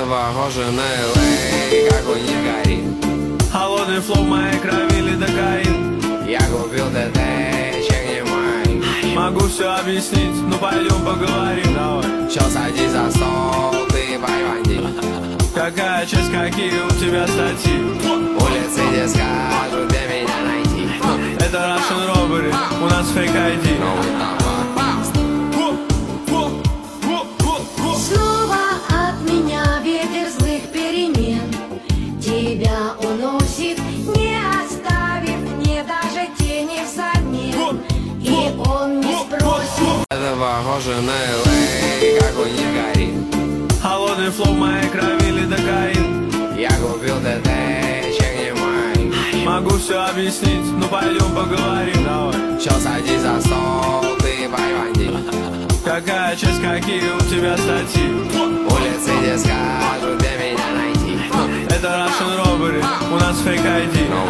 похоже на LA, как у них горит. Холодный флоу в моей крови, лидокаин. Я купил ТТ, чек не мой. Могу все объяснить, ну пойдем поговорим, давай. Чё, садись за стол, ты байванди. Какая честь, какие у тебя статьи? Улицы, где скажут, где меня найти. Это Russian Robbery, у нас фейк ID. Снова от меня ветер злых перемен. Тебя уносит, не оставив мне даже тени взамен. И он не спросит. Это похоже на LA, как у них горит. Холодный флоу в моей крови, лидокаин. Я купил ТТ, чек не мой. Могу все объяснить, ну пойдем поговорим, давай. Чё, садись за стол, ты байванди. Какая честь, какие у тебя статьи? Улицы, где скажут, где меня найти. Это Russian Robbery, у нас фейк ID.